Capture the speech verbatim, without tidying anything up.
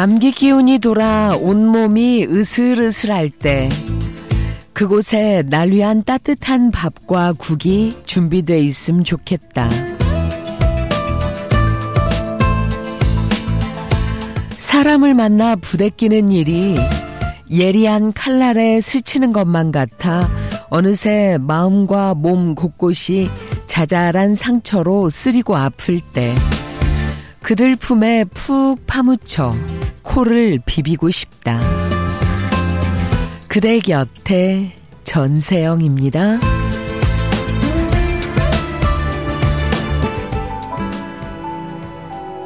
감기 기운이 돌아 온몸이 으슬으슬할 때 그곳에 날 위한 따뜻한 밥과 국이 준비돼 있으면 좋겠다. 사람을 만나 부대끼는 일이 예리한 칼날에 스치는 것만 같아 어느새 마음과 몸 곳곳이 자잘한 상처로 쓰리고 아플 때 그들 품에 푹 파묻혀 코를 비비고 싶다. 그대 곁에 전세영입니다.